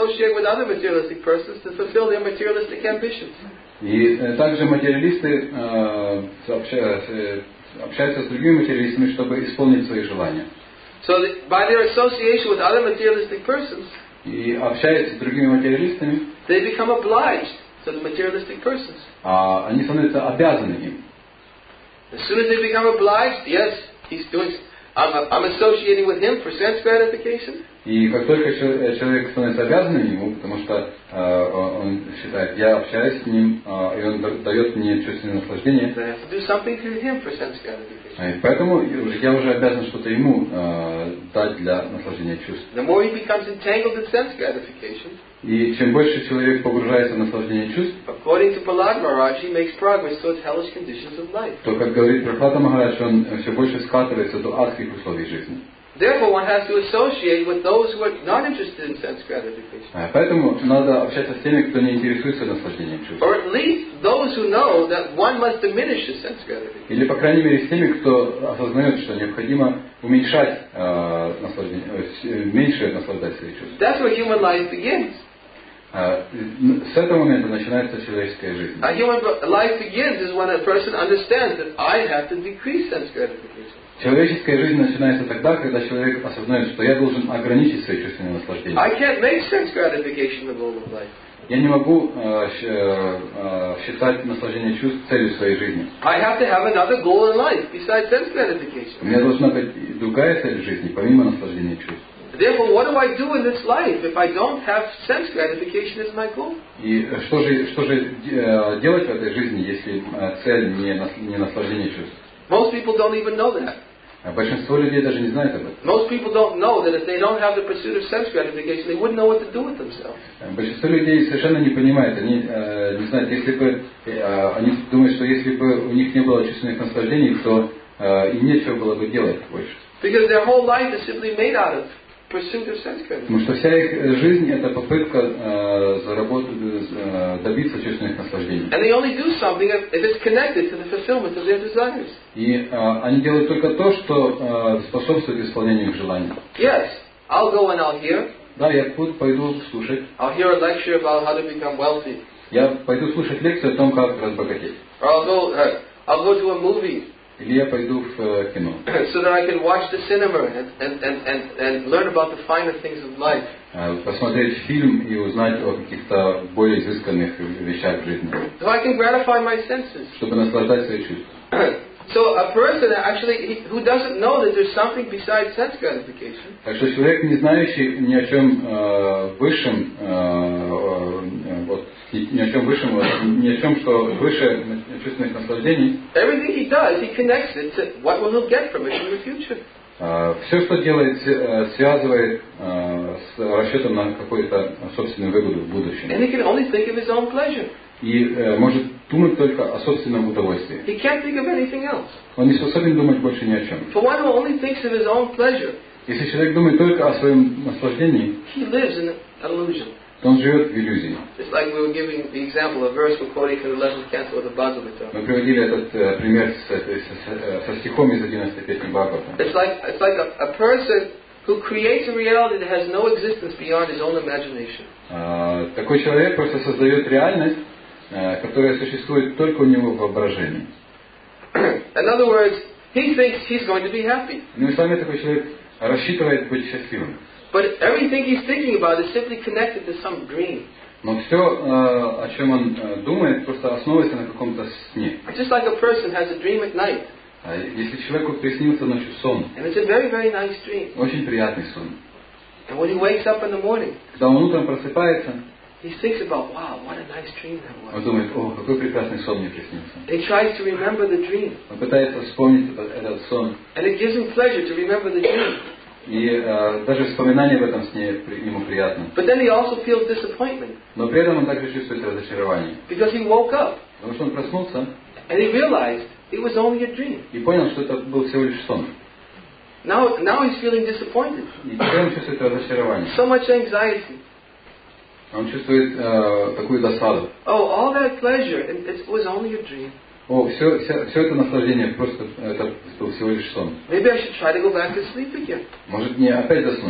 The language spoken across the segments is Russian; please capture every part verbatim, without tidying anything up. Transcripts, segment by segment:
associate with other materialistic persons to fulfill their materialistic ambitions. И также материалисты э, общаются, общаются с другими материалистами, чтобы исполнить свои желания. So that by their association with other materialistic persons, и общаясь с другими материалистами, they become obliged to the materialistic persons. А, они становятся обязаны им. As soon as they become obliged, yes, he's doing. I'm, I'm associating with him for sense gratification. И как только человек становится обязанным ему, потому что э, он считает, я общаюсь с ним, э, и он дает мне чувственное наслаждение, и поэтому я уже обязан что-то ему э, дать для наслаждения чувств. И чем больше человек погружается в наслаждение чувств, то, как говорит Прохлада Махарадж, он все больше скатывается до адских условий жизни. Therefore, one has to associate with those who are not interested in sense gratification. Поэтому надо общаться с теми, кто не интересуется наслаждением чувств. Or at least those who know that one must diminish the sense gratification. Или, по крайней мере, с теми, кто осознает, что необходимо уменьшать э, наслаждение, э, меньше наслаждать свои чувства. That's where human life begins. Uh, с этого момента начинается человеческая жизнь. A human life begins is when a person understands that I have to decrease sense gratification. Человеческая жизнь начинается тогда, когда человек осознает, что я должен ограничить свои чувственные наслаждения. I can't make sense gratification the goal of life. Я не могу uh, uh, считать наслаждение чувств целью своей жизни. I have to have another goal in life besides sense gratification. У меня должна быть другая цель жизни, помимо наслаждения чувств. Therefore, what do I do in this life if I don't have sense gratification as my goal? И что же, что же делать в этой жизни, если цель не, не наслаждение чувств? Most people don't even know that. Большинство людей даже не знают об этом. Most people don't know that if they don't have the pursuit of sense gratification, they wouldn't know what to do with themselves. Большинство людей совершенно не понимают, они э, не знают, если бы э, они думают, что если бы у них не было чувственных наслаждений, то э, им нечего было бы делать больше. Because their whole life is simply made out of pursuit of sense gratification. Потому что вся их жизнь это попытка э, заработать, э, добиться чувственных наслаждений. And they only do something if it's connected to the fulfillment of their desires. И э, они делают только то, что э, способствует исполнению их желаний. Yes, I'll go and I'll hear. Да, я пойду слушать. I'll hear a lecture about how to become wealthy. Я пойду слушать лекцию о том, как разбогатеть. Or I'll go, uh, I'll go to a movie. Или я пойду в кино. So that I can watch the cinema and, and, and, and, and learn about the finer things of life. Посмотреть фильм и узнать о каких-то более изысканных вещах в жизни. So I can gratify my senses. Чтобы наслаждать свои чувства. So a person actually he, who doesn't know that there's something besides sense gratification. Так что человек, не знающий ни о чем э, высшем, э, вот, ни о чем высшем, ни о чем, что выше чувственных наслаждений. Everything he does, he connects it to what will he get from it in the future. Э, все, что делает, связывает э, с расчетом на какую-то собственную выгоду в будущем. And he can only think of his own pleasure. И э, может думать только о собственном удовольствии. He can't think of anything else. Он не способен думать больше ни о чем. For one who only thinks of his own pleasure, если человек думает только о своем наслаждении, he lives in an illusion. то он живет в иллюзии. Just like we were giving the example of verse we're quoting from the eleventh canto of the Bhagavatam. Мы приводили этот э, пример с, с, со стихом из одиннадцатой песни Бхагавата. It's like it's like a, a person who creates a reality that has no existence beyond his own imagination. Uh, такой человек просто создает реальность, uh, которая существует только у него в воображении. In other words, he thinks he's going to be happy. Ну и сами такой человек рассчитывает быть счастливым. But everything he's thinking about is simply connected to some dream. Но все, uh, о чем он uh, думает, просто основывается на каком-то сне. Just like a person has a dream at night. Uh, если человеку приснился ночью сон, and it's a very, very nice dream. Очень приятный сон. And when he wakes up in the morning, когда он утром просыпается, he thinks about, wow, what a nice dream that was. Он думает, о, какой прекрасный сон мне приснился. He tries to remember the dream. Он пытается вспомнить этот, этот сон. And it gives him pleasure to remember the dream. И э, даже вспоминание об этом сне ему приятно. But then he also feels disappointment. Но при этом он также чувствует разочарование. Because he woke up. Потому что он проснулся. And he realized it was only a dream. И понял, что это был всего лишь сон. Now, now he's feeling disappointed. И теперь он чувствует разочарование. So much anxiety. Он чувствует э, такую досаду. Oh, all that pleasure, and it was only a dream. О, все, все, все это наслаждение просто это был всего лишь сон. Maybe I should try to go back to sleep again. Может мне опять заснуть?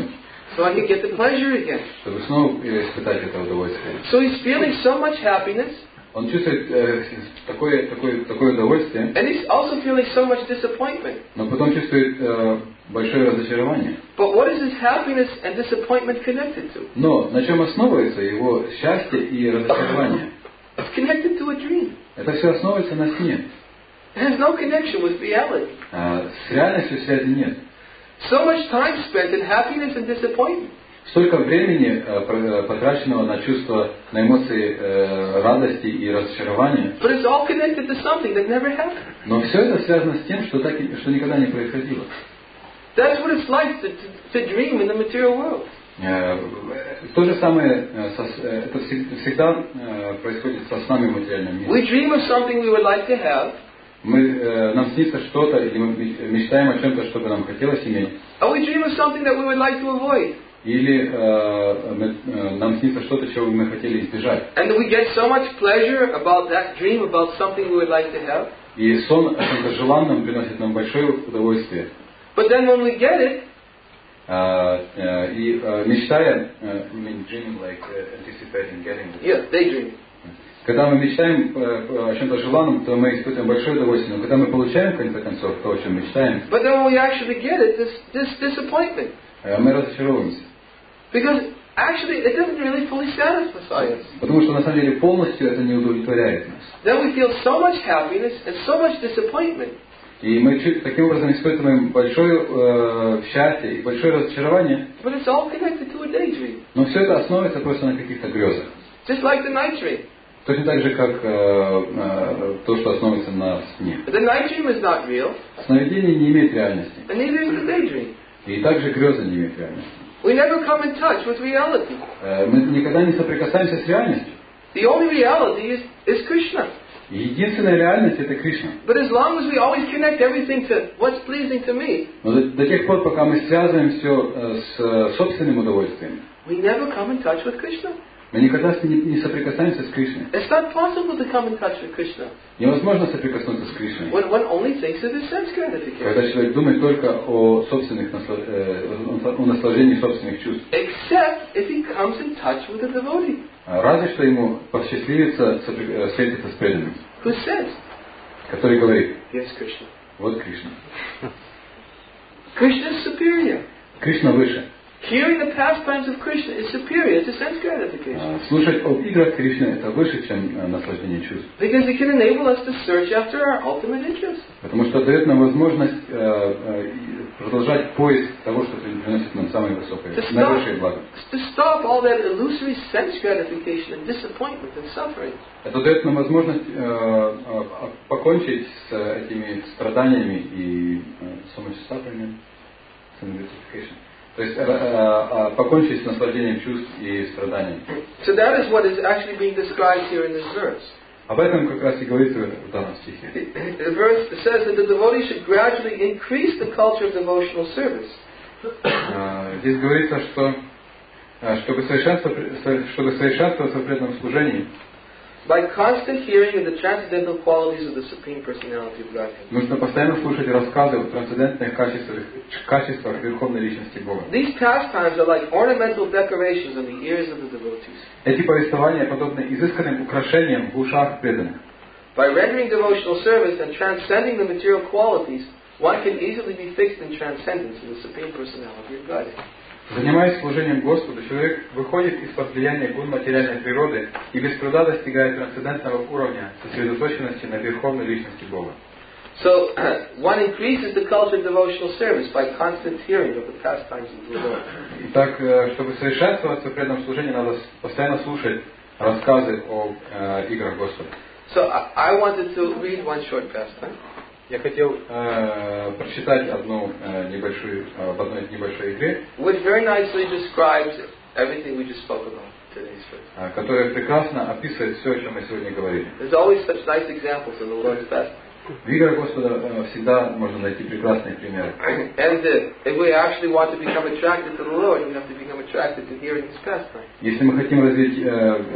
so I can get the pleasure again. Чтобы снова испытать это удовольствие. So he's feeling so much happiness. Он чувствует э, такое, такое, такое удовольствие. And he's also feeling so much disappointment. Но потом чувствует э, большое разочарование. But what is his happiness and disappointment connected to? Но на чем основывается его счастье и разочарование? It's connected to a dream. Это все основывается на сне. It has no connection with reality. А с реальностью связи нет. So much time spent in happiness and disappointment. Столько времени э, потраченного на чувства, на эмоции э, радости и разочарования. But it's all connected to something that never happened. Но все это связано с тем, что, так, что никогда не происходило. That's what it's like to, to, to dream in the material world. Э, то же самое, э, со, э, это всегда э, происходит со снами в материальном мире. We dream of something we would like to have. Мы, э, нам снится что-то, или мы мечтаем о чем-то, что бы нам хотелось иметь. Or we dream of something that we would like to avoid. Или э, мы, э, нам снится что-то, чего бы мы хотели избежать. And we get so much pleasure about that dream, about something we would like to have. И сон о чем-то желанном приносит нам большое удовольствие. But then when we get it, Uh, uh, и uh, мечтая, uh, I mean, dreaming like uh, anticipating getting it. yeah, daydream. Когда мы мечтаем uh, о чем-то желанном, то мы испытываем большое удовольствие. Но когда мы получаем, в конце концов, то, о чем мечтаем, But then when we actually get it, this, this disappointment. uh, мы разочаровываемся. Because actually it doesn't really fully satisfy us. Потому что на самом деле полностью это не удовлетворяет нас. Then we feel so much happiness and so much disappointment. И мы таким образом испытываем большое э, счастье и большое разочарование. But it's all connected to a daydream. Но все это основывается просто на каких-то грезах. Just like the night dream. Точно так же, как э, э, то, что основывается на сне. But the night dream is not real. Сновидение не имеет реальности. And neither is the daydream. И также грезы не имеют реальности. We never come in touch with reality. Э, мы никогда не соприкасаемся с реальностью. The only reality is, is Krishna. И единственная реальность это Кришна. But as long as we always connect everything to what's pleasing to me, Но до, до тех пор, пока мы связываем все э, с э, собственным удовольствием, we never come in touch with Krishna. мы никогда не, не соприкасаемся с Кришной. It's not possible to come in touch with Krishna Невозможно соприкоснуться с Кришной. when one only thinks of his sense gratification. Когда человек думает только о собственных насла... э, о наслаждении собственных чувств. Except if he comes in touch with a devotee. Разве что ему посчастливится встретиться с преданным, Who says, который говорит: yes, Krishna. вот Кришна. Krishna is superior. Кришна выше. Hearing the pastimes of Krishna is superior to sense gratification. Слушать об играх Кришны это выше, чем наслаждение чувств. Because it can enable us to search after our ultimate interest. Потому что дает нам возможность э, э, продолжать поиск того, что приносит нам самое высокое, наивысшее благо. To stop all that illusory sense gratification and disappointment and suffering. Это дает нам возможность э, э, покончить с этими страданиями и э, so much suffering and gratification. То есть э, э, покончить с наслаждением чувств и страданиями. So that is what is actually being described here in this verse. Об этом как раз и говорится в данном стихе. The verse says that the devotee should gradually increase the culture of devotional service. Здесь говорится, что чтобы совершенствоваться, чтобы совершенствоваться в преданном служении, by constant hearing of the transcendental qualities of the Supreme Personality of Godhead. Нужно постоянно слушать рассказы о трансцендентных качествах, качествах Верховной Личности Бога. These pastimes are like ornamental decorations on the ears of the devotees. Эти повествования подобны изысканным украшениям в ушах преданных. By rendering devotional service and transcending the material qualities, one can easily be fixed in transcendence in the Supreme Personality of Godhead. Занимаясь служением Господу, человек выходит из-под влияния гун материальной природы и без труда достигает трансцендентного уровня сосредоточенности на Верховной Личности Бога. So, uh, one increases the culture of devotional service by constant hearing of the pastimes of the Lord. Итак, чтобы совершенствоваться в преданном служении, надо постоянно слушать рассказы о э, играх Господа. So, I, I wanted to read one short pastime. Я хотел э, прочитать одну э, небольшую э, в одной небольшой игре, which very nicely describes everything we just spoke about today's verse. э, которая прекрасно описывает все, о чем мы сегодня говорили. There's always such nice examples in the Lord's pastime. В играх Господа э, всегда можно найти прекрасные примеры. And uh, if we actually want to become attracted to the Lord, we have to become attracted to hearing His pastime. Если мы хотим развить э,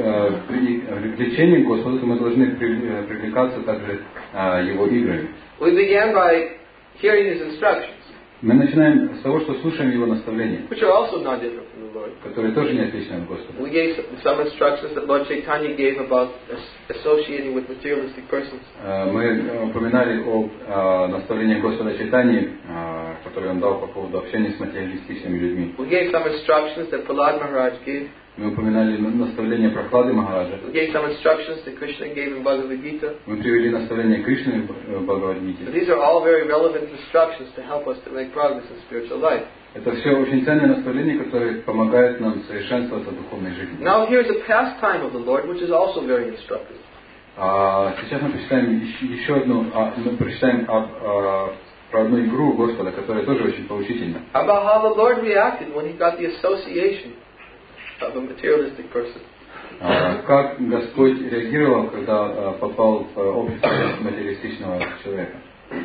э, влечение к Господу, то мы должны привлекаться также э, Его играми. We began by hearing His instructions. Мы начинаем с того, что слушаем Его наставления, which are also not different from the Lord. которые тоже не отличны от Господа. We gave some instructions that Lord Chaitanya gave about associating with materialistic persons. Мы упоминали о наставлении Господа Чайтаньи, которые Он дал по поводу общения с материалистичными людьми. We gave some instructions that Prahlad Maharaj gave. Мы упоминали наставление Прохлады Махараджа. We gave some instructions that Krishna gave in Bhagavad Gita. Мы привели наставление Кришны в Бхагавад-гите. These are all very relevant instructions to help us to make progress in spiritual life. Это все очень ценные наставления, которые помогают нам совершенствоваться в духовной жизни. Now here is a pastime of the Lord, which is also very instructive. А сейчас мы прочитаем еще одну, мы прочитаем об, о, про одну игру Господа, которая тоже очень поучительна. About how the Lord reacted when he got the association of a materialistic person. А, как Господь реагировал, когда а, попал в общество материалистичного человека.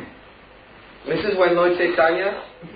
This is when Lord Chaitanya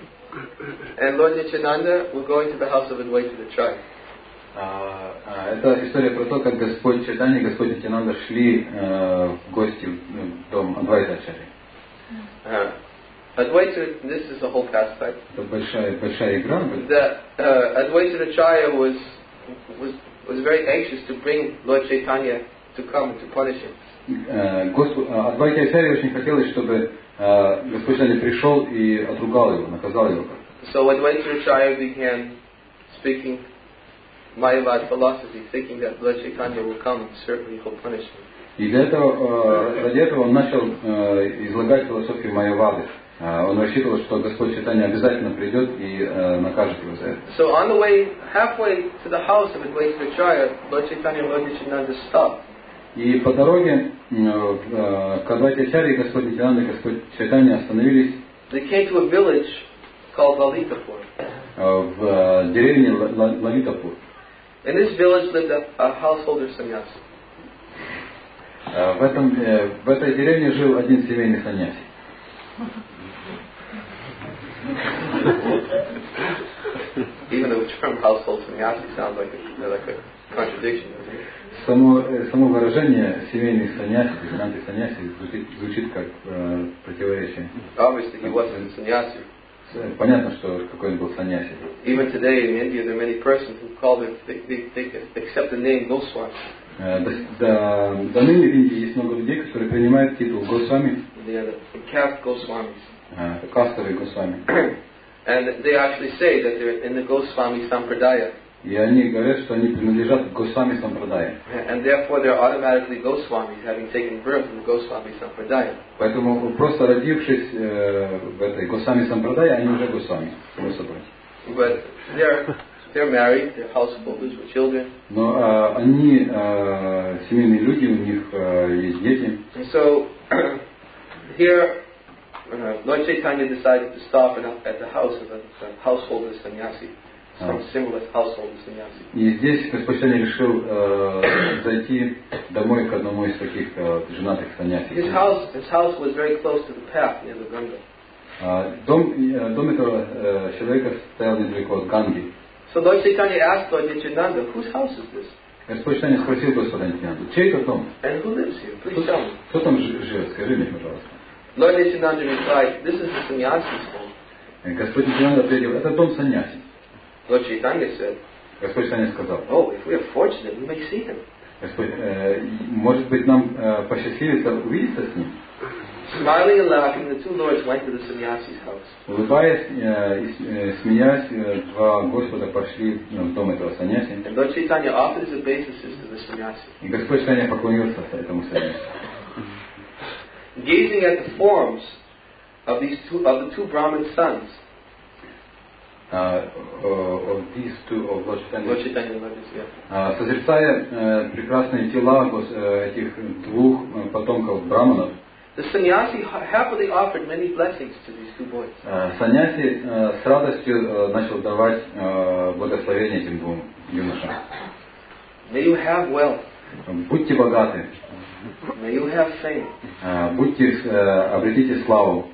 and Lord Nityananda were going to the house of Advaita to try. А, а, это история про то, как Господь Чайтанья и Господь Нитянанда шли э, в гости в дом Адвайта Ачарьи. Uh, Advaita, this is a whole pastime. Это большая, большая игра. The uh, Advaita Acharya was was was very anxious to bring Lord Chaitanya to come and to punish him. Господь Адвайта Ачарьи очень хотелось, чтобы э, Господь Чайтанья пришел и отругал его, наказал его. So Advaita Acharya began speaking Mayavad philosophy, thinking that Lord Chaitanya will come and certainly he'll punish him. И для этого, ради этого он начал э, излагать философию Майявады. Он рассчитывал, что Господь Чайтанья обязательно придет и э, накажет его за это. So on the way, halfway to the house of Advaita Acharya, Lord Chaitanya and Lord Nityananda stopped. И по дороге э, к Адвайте Ачарьи Господь Нитянанда и Господь Чайтанья остановились. They came to a village called Lalitapur. Э, в э, деревне Лалитапур. In this village lived a, a householder sannyasi. Э, в, этом, э, в этой деревне жил один семейный саньяси. Even the term household sannyasi sounds like a, like a contradiction. Само, само выражение семейный саньяси, доминантный саньяси звучит, звучит как э, противоречие. Obviously, he wasn't a sannyasi. Понятно, что какой он был саньяси. Even today in India, there are many persons who call them, they, they, they accept the name Goswami. До, до, до ныне в Индии есть много людей, которые принимают титул Госвами. They are the caste Goswamis. Это кастовые Госвами. And they actually say that they're in the Goswami Sampradaya. И они говорят, что они принадлежат к Госвами Сампрадае. And therefore they're automatically Goswamis, having taken birth in the Goswami Sampradaya. Поэтому просто родившись э, в этой Госвами Сампрадае, они уже Госвами, само собой. But they're they're married, they're householders with children. Но э, они э, семейные люди, у них э, есть дети. And so here uh, Lord Chaitanya decided to stop at the house of a, a householder sannyasi. Some similar household sannyasi. И здесь Господь Чайтанья решил э, зайти домой к одному из таких э, женатых саньяси. His house, his house was very close to the path near the Ganga. Uh, дом, э, дом этого э, человека стоял недалеко от Ганги. So Lord Chaitanya asked Lord Nityananda, whose house is this? Господь Чайтанья спросил Господа Нитянанду, чей это дом? And who lives here? Please tell me. Кто там живет? Скажи мне, пожалуйста. Lord Nityananda replied, this is the sannyasi's home. Господь Нитянанда ответил, это дом саньяси. Lord Chaitanya said, Господь Чайтанья сказал, oh, if we are fortunate, we may see him. Господь, э, может быть, нам э, посчастливится увидеться с ним? Smiling and laughing, the two lords went to the sannyasi's house. Улыбаясь э, и э, смеясь, э, два Господа пошли в дом этого саньяси. And Lord Chaitanya offered his obeisances to the sannyasi. И Господь Чайтанья поклонился этому саньяси. Gazing at the forms of these two of the two Brahmin sons, Uh, of these two of Lord Chaitanya, uh, созерцая uh, прекрасные тела uh, этих двух uh, потомков браманов, the sannyasi happily offered many blessings to these two boys. uh, саньяси uh, с радостью uh, начал давать uh, благословение этим двум юношам. May you have wealth. Будьте богаты. May you have fame. Uh, будьте, uh, обретите славу.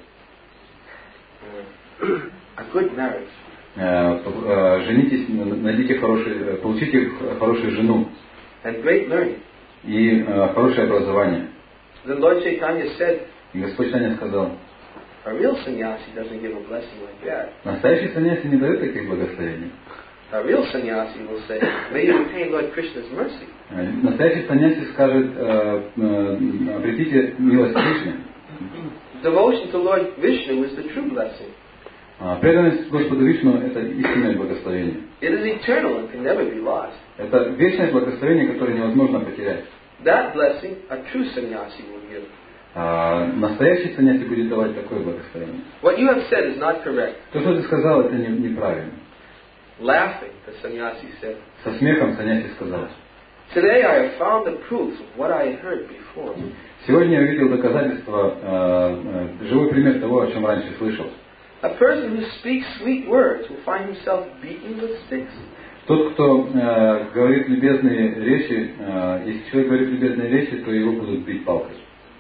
A good marriage. Женитесь, найдите хороший, получите хорошую жену and great learning. И хорошее образование. The Lord Chaitanya said, И Господь Чайтанья сказал, A real sannyasi doesn't give a blessing like that. Настоящий саньяси не дает таких благословений. A real sannyasi will say, may you obtain Lord Krishna's mercy. Настоящий саньяси скажет, обретите милость Кришны. Devotion to Lord Vishnu is the true blessing. Преданность Господу Вишну – это истинное благословение. It is eternal and can never be lost. Это вечное благословение, которое невозможно потерять. That blessing a true sannyasi will give. А настоящий саньяси будет давать такое благословение. What you have said is not correct. То, что ты сказал, это не, неправильно. Laughing, the sannyasi said. Со смехом саньяси сказал. Today I have found the proof of what I had heard before. Сегодня я увидел доказательство, живой пример того, о чем раньше слышал. A person who speaks sweet words will find himself beaten with sticks. Тот, кто э, говорит любезные речи, э, если человек говорит любезные речи, то его будут бить палкой.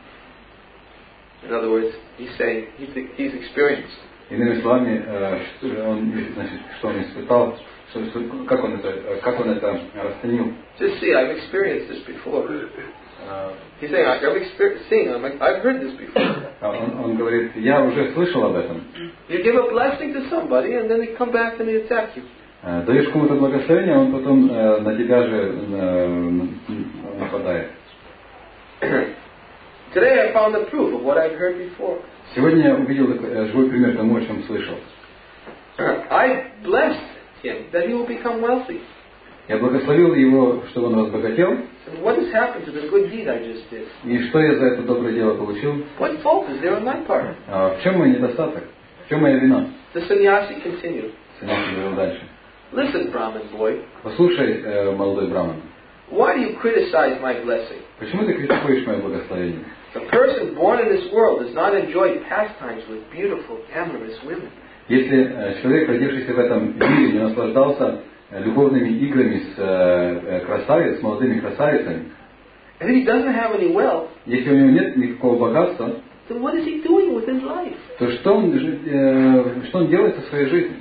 In other words, he's saying he's, he's experienced. Иными словами, э, что он, значит, что он испытал, что, что, как он это, как он это расценил. Just see, I've experienced this before. Uh, he's saying, I've experienced, seeing, I'm like, I've heard this before. Он, он говорит, я уже слышал об этом. You give a blessing to somebody, and then they come back and they attack you. Даешь кому-то благословение, он потом э, на тебя же э, нападает. Today I found the proof of what I've heard before. Сегодня я увидел живой пример тому, о чем слышал. I blessed him that he will become wealthy. Я благословил его, чтобы он разбогател. What has happened to the good deed I just did? И что я за это доброе дело получил? What fault is there on my part? А в чем мой недостаток? В чем моя вина? The sannyasi continued. Саньяси говорил дальше. Listen, Brahmin boy. Послушай, э, молодой браман. Why do you criticize my blessing? Почему ты критикуешь мое благословение? The person born in this world does not enjoy pastimes with beautiful, amorous women. Если э, человек, родившийся в этом мире, не наслаждался э, любовными играми с э, красавицей, с молодыми красавицами, and if he doesn't have any wealth, если у него нет никакого богатства, then what is he doing with his life? то что он, э, что он делает со своей жизнью?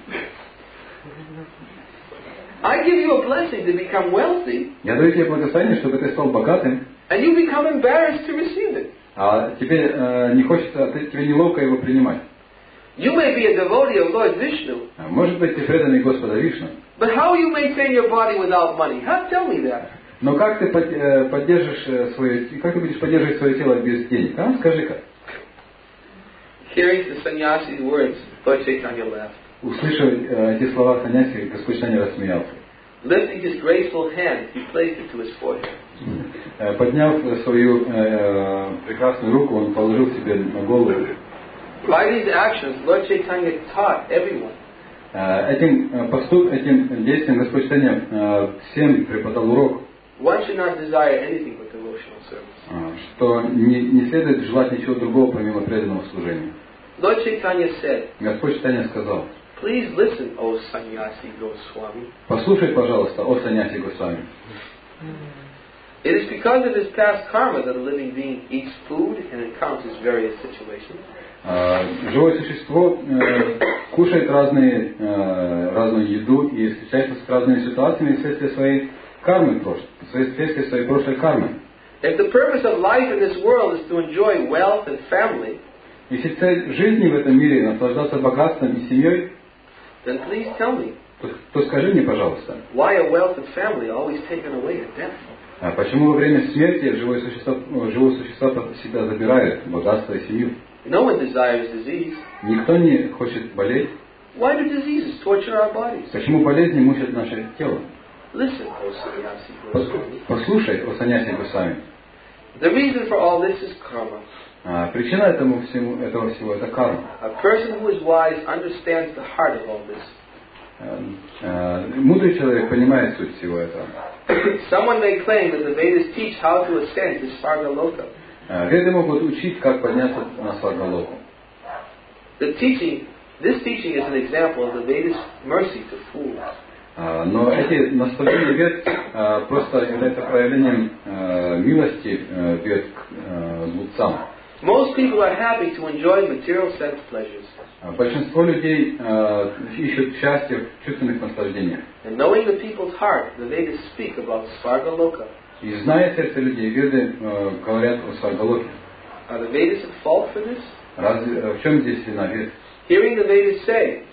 I give you a blessing to become wealthy. Я даю тебе благословение, чтобы ты стал богатым. And you become embarrassed to receive it. А тебе э, не хочется, тебе неловко его принимать. You may be a devotee of Lord Vishnu. Может быть, ты преданный Господа Вишну. But how you maintain your body without money? How tell me that? Но как ты поддержишь свое, как ты будешь поддерживать свое тело без денег? А? Скажи-ка. Hearing the sannyasi's words, Lord Chaitanya laughed. Услышав э, эти слова саньяси, Господь Чайтанья рассмеялся. Lifting his graceful hand, he placed it to his forehead. Э, подняв свою э, прекрасную руку, он положил себе на голову. By these actions, Lord Chaitanya taught everyone. Э, этим поступ, этим действием Господь Чайтанья э, всем преподал урок. One should not desire anything but devotional service. Что не, не следует желать ничего другого помимо преданного служения. Lord Chaitanya said, Господь Чайтанья сказал: please listen, O Sannyasi Goswami. Послушай, пожалуйста, о саньяси Госвами. It is because of his past karma that a living being eats food and encounters various situations. Живое существо э, кушает разные, э, разную еду и встречается с разными ситуациями вследствие своей кармы прошлой, вследствие своей прошлой кармы. If the purpose of life in this world is to enjoy wealth and family, если цель жизни в этом мире наслаждаться богатством и семьей, then please tell me, то, то скажи мне, пожалуйста, why are wealth and family always taken away at death? а почему во время смерти живое существо, живое существо всегда забирает богатство и семью? No one desires disease. Никто не хочет болеть. Why do diseases torture our bodies? Почему болезни мучат наше тело? Listen, O Sannyasi Goswami. Послушай, о саньяси Госвами. The reason for all this is karma. А, причина этому всему, этого всего это карма. A person who is wise understands the heart of all this. А, а, мудрый человек понимает суть всего этого. Someone may claim that the Vedas teach how to ascend to Svargaloka. А, Веды могут учить, как подняться на Сваргалоку. The teaching, this teaching is an example of the Vedas' mercy to fools. А, но эти наставления Вед а, просто являются проявлением а, милости а, Вед к а, глупцам. Most people are happy to enjoy material sense pleasures. Большинство людей э, ищут счастье в чувственных наслаждениях. And knowing the people's heart, the Vedas speak about Svargaloka. И зная сердце людей, Веды э, говорят о Сваргалоке. Are the Vedas at fault for this? Разве, в чем здесь вина ветхость? Hearing the Vedas say,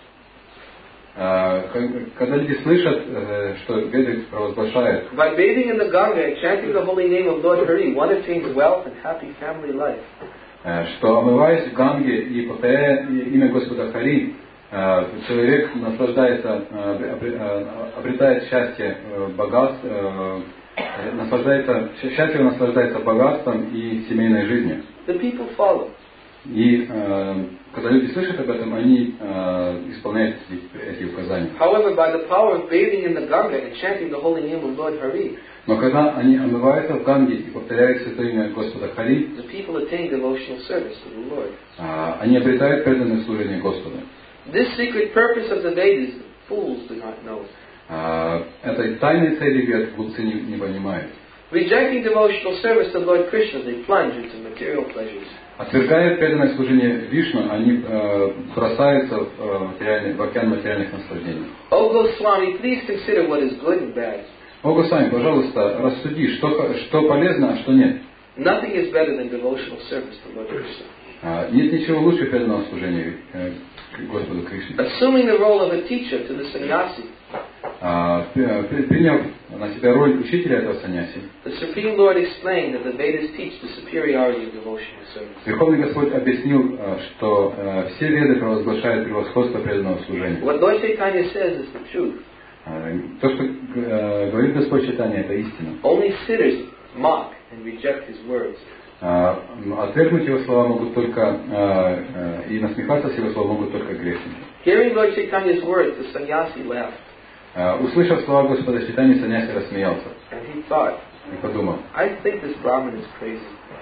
когда люди слышат, что Веды провозглашают, by bathing in the Ganga and chanting the holy name of Lord Hari, one attains wealth and happy family life. Что омываясь в Ганге и повторяя имя Господа Хари, человек наслаждается, обретает счастье, богатство, наслаждается, счастливо наслаждается богатством и семейной жизнью. The people follow. И когда люди слышат об этом, они исполняют эти указания. However, by the power of bathing in the Ganga and chanting the holy name of Lord Hari, но когда они омываются в Ганге и повторяют святое имя Господа Хари, the people attain devotional service to the Lord. Они обретают преданное служение Господу. This secret purpose of the Vedas, fools do not know. Этой тайной цели вед глупцы не, не понимают. Rejecting devotional service to Lord Krishna, they plunge into material pleasures. Отвергая преданное служение Вишну, они э, бросаются в, э, материальный, в океан материальных наслаждений. Oh Goswami, please consider what is good and bad. О Госвами, пожалуйста, рассуди, что, что полезно, а что нет. Nothing is better than devotional service to Lord Krishna. А, нет ничего лучше преданного служения э, Господу Кришне. Assuming the role of a teacher to the sannyasi, а, приняв на себя роль учителя этого саньяси, the Supreme Lord explained that the Vedas teach the superiority of devotional service. Верховный Господь объяснил, что все веды провозглашают превосходство преданного служения. What Lord Chaitanya says is the truth. То, что говорит Господь Чайтанья, это истина. Only sinners mock and reject His words. Отвергнуть его слова могут только и насмехаться с его слова могут только грешники. Hearing Lord Chaitanya's words, the sannyasi laughed. Услышав слова Господа Чайтаньи, саньяси рассмеялся. And he thought, и подумал, I think this Brahmin is crazy.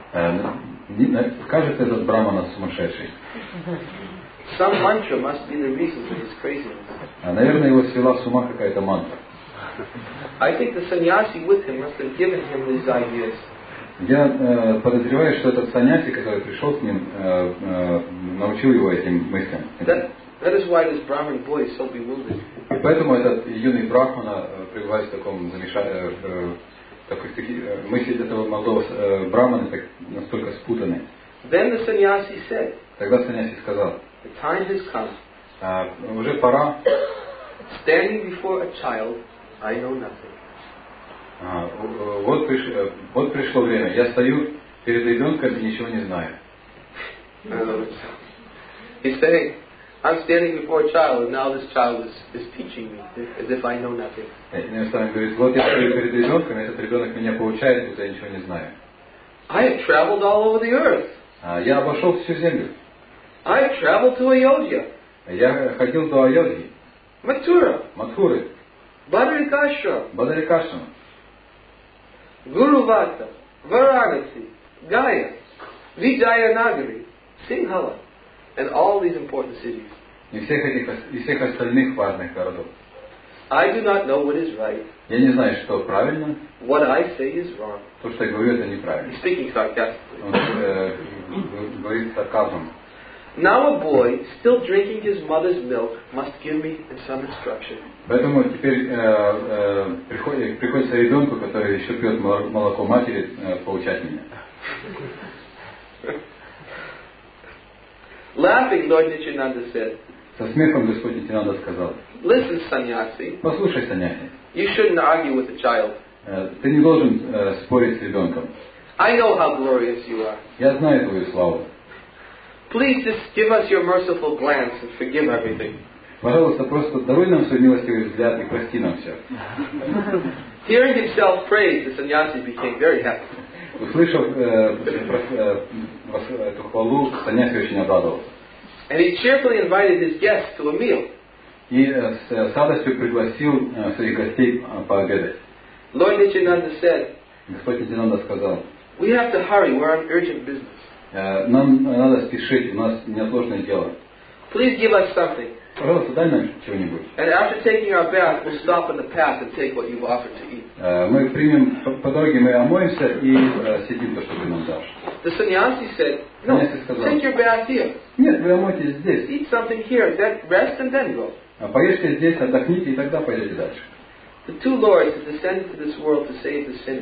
Кажется, этот Брахмана сумасшедший. Some mantra must be the reason for his craziness. Наверное, его свела с ума какая-то мантра. I think the sannyasi with him must have given him these ideas. Я э, подозреваю, что этот саньяси, который пришел к ним, э, э, научил его этим мыслям. That, that is why this Brahmin boy is so bewildered. И поэтому этот юный Брахмана пребывает в таком замешательстве, э, такой, э, мысли этого молодого э, Брахмана так, настолько спутаны. Then the sannyasi said, Тогда саньяси сказал, the time has come. А, уже пора. Standing before a child, I know nothing. А, вот, приш, вот пришло время. Я стою перед ребенком и ничего не знаю. He's saying, I'm standing before a child, and now this child is, is teaching me as if I know nothing. Он говорит, вот я стою перед ребенком, и этот ребенок меня поучает, будто я ничего не знаю. I have traveled all over the earth. А, я обошел всю землю. I have traveled to Ayodhya. Я ходил до Айодхи, Mathura, Мадхуры, Badarikashram, Бадарикашрама, Guruvata, Varanasi, Gaya, Vijayanagari, Sinhala, and all these important cities. и всех этих и всех остальных важных городов. I do not know what is right. Я не знаю, что правильно. What I say is wrong. То, что я говорю, это неправильно. He's speaking sarcastically. Он э, говорит сарказмом. Now a boy, still drinking his mother's milk, must give me some instruction. Поэтому теперь э, э, приходит, приходится ребенку, который еще пьет молоко матери, э, поучать меня. Laughing, Lord Nityananda said, Со смехом Господь Нитянанда сказал, listen, sannyasi, послушай, саньяси, you shouldn't argue with a child. э, ты не должен э, спорить с ребенком. I know how glorious you are. Я знаю твою славу. Please just give us your merciful glance and forgive everything. Пожалуйста, просто даруй нам свой милостивый взгляд и прости нам все. Hearing himself praised, the sannyasi became very happy. Услышав э, э, э, эту хвалу, саньяси очень обрадовался. And he cheerfully invited his guests to a meal. И э, с, с радостью пригласил э, своих гостей э, пообедать. Lord Nityananda said, Господь Нитянанда сказал, we have to hurry, we're on urgent business. э, нам надо спешить, у нас неотложное дело. Please give us something. Пожалуйста, дай нам чего-нибудь. And after taking our bath, we'll stop in the path and take what you've offered to eat. Э, мы примем, по, по дороге мы омоемся и э, съедим то, что ты нам дашь. The sannyasi said, no, take your bath here. Нет, вы омойтесь здесь. Eat something here, then rest and then go. Поешьте здесь, отдохните и тогда пойдете дальше. The two lords had descended to this world to save the sinners.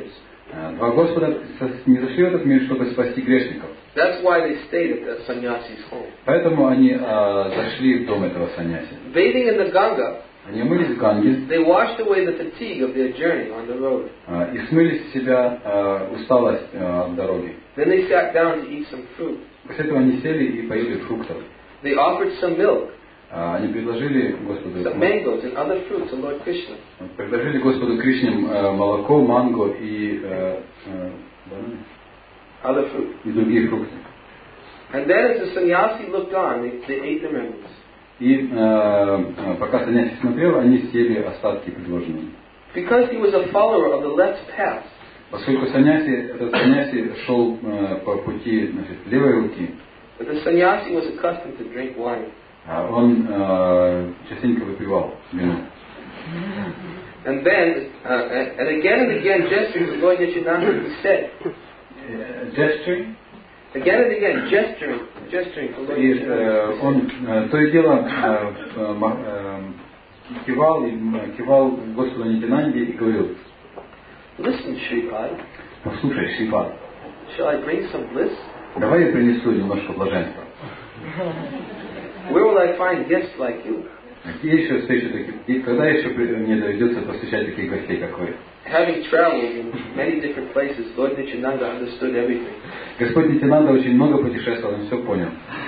Два Господа не зашли в этот мир, чтобы спасти грешников. That's why they stayed at the sannyasi's home. Поэтому они а, зашли в дом этого саньяси. Bathing in the Ganga, они умылись в Ганге. They washed away the fatigue of their journey on the road. А, и смыли с себя а, усталость а, от дороги. Then they sat down to eat some fruit. После этого они сели и поели фруктов. They offered some milk. А, они предложили Господу some mangoes and other fruits to Lord Krishna. Предложили Господу Кришне молоко, манго и э, э, other fruit. И другие фрукты. And then as the sannyasi looked on, they, they ate the members. И э, пока саньяси смотрел, они съели остатки предложенные. Because he was a follower of the left path. Поскольку саньяси, этот саньяси шел э, по пути, значит, левой руки. But the sannyasi was accustomed to drink wine. А он э, частенько выпивал вино. And then, uh, and again and again, gesturing to Lord Nityananda, he said. Gesturing? Again and again, gesturing, gesturing to Lord И Nityananda. он э, то и дело э, э, кивал, и кивал Господу Нитянанде и говорил: Listen, Shripad. Послушай, Шрипад. Shall I bring some bliss? Давай я принесу немножко блаженства. Where will I find guests like you? Где еще встречу таких? Когда еще мне доведется посещать таких гостей, как вы? Having traveled in many different places, Lord Nityananda understood everything. Господь Нитянанда очень много путешествовал, он все понял.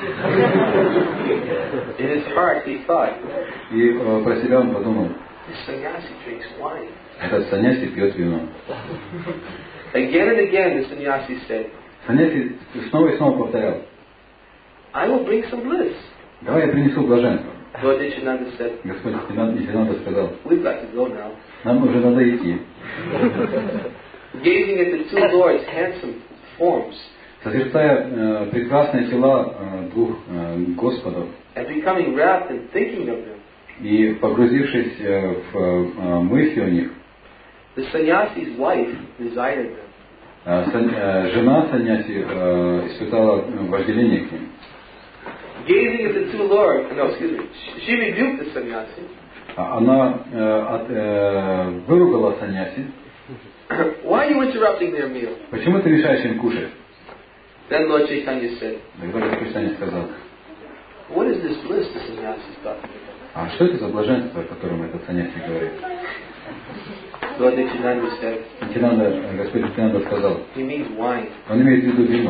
In his heart, he thought. И э, про себя он подумал: This sannyasi drinks wine. Этот саньяси пьет вино. Again and again, the sannyasi said. Саньяси снова и снова повторял: I will bring some bliss. Давай я принесу блаженство. Lord Nityananda said. Господь Нитянанда сказал: We've got to go now. Нам уже надо идти. Gazing at the two lords' handsome forms. Созерцая э, прекрасные тела э, двух э, Господов. And becoming wrapped and thinking of them. И погрузившись э, в э, мысли о них. The sannyasi's wife desired them. Э, сан, э, жена саньяси э, испытала вожделение к ним. Gazing at the two lords, no, excuse me, she rebuked the sannyasi. Она э, от, э, выругала саньяси. Why are you interrupting their meal? Почему ты мешаешь им кушать? Then Lord Chaitanya said. Тогда Господь Чайтанья сказал: What is this bliss the sannyasi is talking about? А что это за блаженство, о котором этот саньяси говорит? Lord Nityananda said. Нитянанда, Господь Нитянанда сказал: He means wine. Он имеет в виду вино.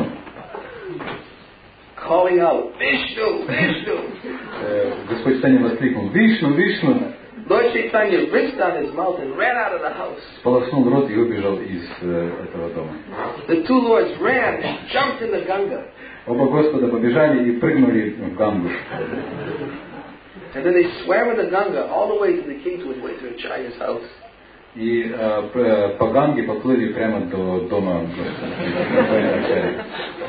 Calling out, Vishnu, Vishnu. Господь Чайтанья воскликнул: Вишну, Вишну. Lord Chaitanya rinsed on his mouth and ran out of the house. Сполоснул рот и убежал из э, этого дома. The two lords ran and jumped in the Ganga. Оба Господа побежали и прыгнули в Гангу. And then they swam in the Ganga all the way to the king's way to Acharya's house. И э, по Ганге поплыли прямо до дома Ачарьи.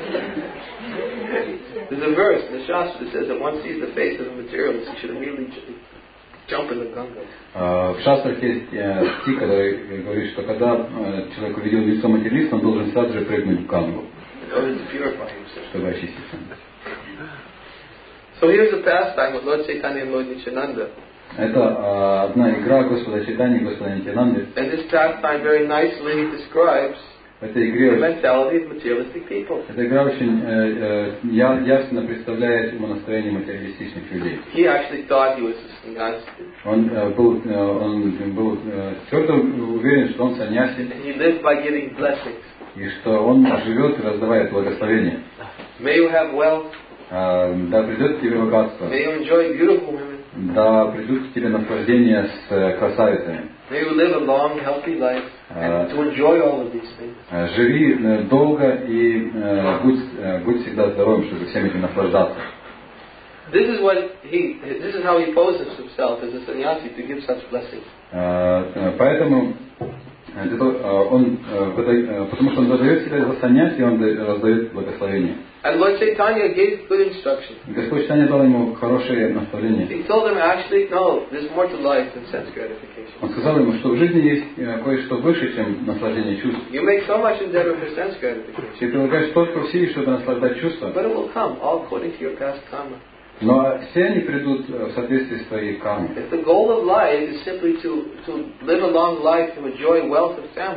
There's a verse in the Shastra that says that one sees the face of a materialist, he should immediately jump in the Ganga. В Шастрах есть стих, который говорит, что когда человек увидел лицо материалиста, он должен сразу же прыгнуть в Гангу, чтобы очиститься. So here's a pastime with Lord Chaitanya and Lord Nityananda. Это одна игра Господа Чайтаньи и Господа Нитьянанды. And this pastime very nicely describes the mentality of materialistic people. Эта игра очень э, э, ясно представляет ему настроение материалистичных людей. He actually thought he was a sannyasi. Он э, был, э, он был э, твердо уверен, что он саньяси. He lived by giving blessings. И что он живет, раздавая благословения. May you have wealth. Э, да придет к тебе богатство. May you enjoy beautiful women. Да придут к тебе наслаждения с э, красавицами. May you live a long, healthy life and to enjoy all of these things. Живи долго и э, будь, э, будь всегда здоровым, чтобы всем этим наслаждаться. This is what he. This is how he poses himself as a sannyasi to give such blessings. Э, поэтому это, он, э, потому что он выдает себя за саньяси, он раздает благословение. And Lord Chaitanya gave good instruction. Господь Чайтанья дал ему хорошие наставления. He told him actually, no, there's more to life than sense gratification. Он сказал ему, что в жизни есть кое-что выше, чем наслаждение чувств. You make so much endeavor for sense gratification. Ты прилагаешь столько усилий, чтобы наслаждать чувства. But it will come, all according to your past karma. Но все они придут в соответствии с твоей кармой. If the goal of life is simply to to live a long life to enjoy wealth and family.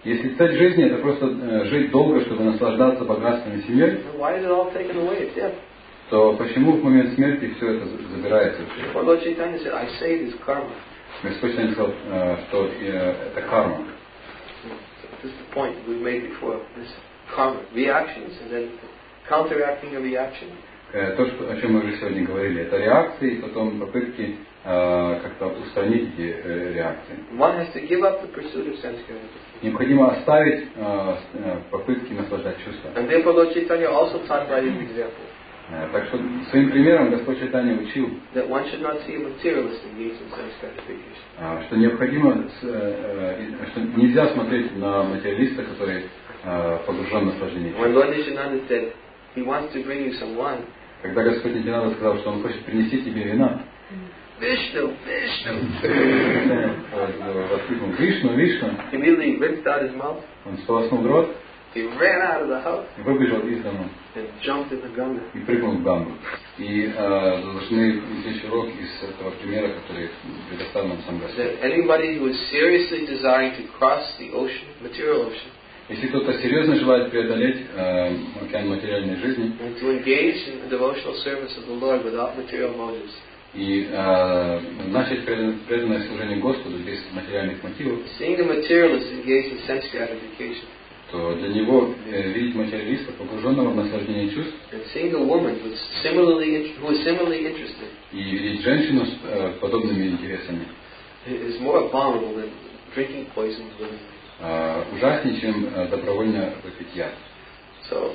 Если цель жизни это просто э, жить долго, чтобы наслаждаться богатством и семьей, why is it all taken away at death? то почему в момент смерти все это забирается? Well, Lord Chaitanya said, I say this karma. Господь сказал, э, что э, это карма. This is the point we made before. This karma, reactions, and then counteracting a reaction. Э, то, что, о чем мы уже сегодня говорили, это реакции, и потом попытки э, как-то устранить эти э, реакции. One has to give up the pursuit of sense gratification. Необходимо оставить э, попытки наслаждать чувства. And therefore Lord Chaitanya also taught by his example. Так что своим примером Господь Чайтанья учил, that one should not see a materialist engaged in sense gratification. Что необходимо, что нельзя смотреть на материалиста, который погружен в наслаждение. When Lord Nishananda said he wants to bring you some wine, когда Господь Нитянанда сказал, что он хочет принести тебе вина, Vishnu, Vishnu, воскликнул Вишну, Вишну, immediately rinsed out his mouth. Он сполоснул рот, he ran out of the house, выбежал из дома and jumped in the Ganga. И прыгнул в Гангу. И э, должны извлечь урок из этого примера, который предоставлен нам сам Господь. That anybody who is seriously desiring to cross the ocean, material ocean, если кто-то серьезно желает преодолеть э, океан материальной жизни, and to engage in the devotional service of the Lord without material motives, и э, начать преданное служение Господу без материальных мотивов, seeing the materialist engaged in sense gratification, то для него э, видеть материалиста, погруженного в наслаждение чувств, and seeing a woman who's similarly, who is similarly interested, и видеть женщину с э, подобными интересами, is more abominable than drinking poison willingly. э, ужаснее, чем э, добровольно выпить яд. So,